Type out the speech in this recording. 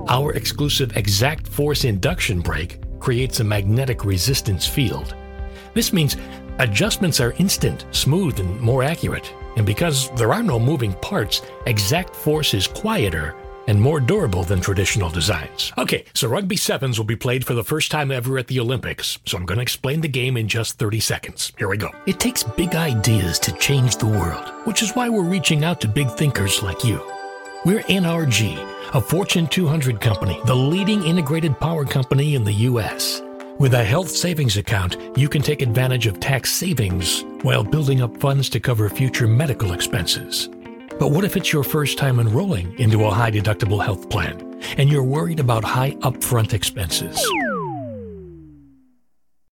Our exclusive Exact Force induction brake creates a magnetic resistance field. This means adjustments are instant, smooth, and more accurate. And because there are no moving parts, Exact Force is quieter and more durable than traditional designs. Okay, so Rugby Sevens will be played for the first time ever at the Olympics, so I'm going to explain the game in just 30 seconds. Here we go. It takes big ideas to change the world, which is why we're reaching out to big thinkers like you. We're NRG, a Fortune 200 company, the leading integrated power company in the U.S. With a health savings account, you can take advantage of tax savings while building up funds to cover future medical expenses. But what if it's your first time enrolling into a high-deductible health plan and you're worried about high upfront expenses?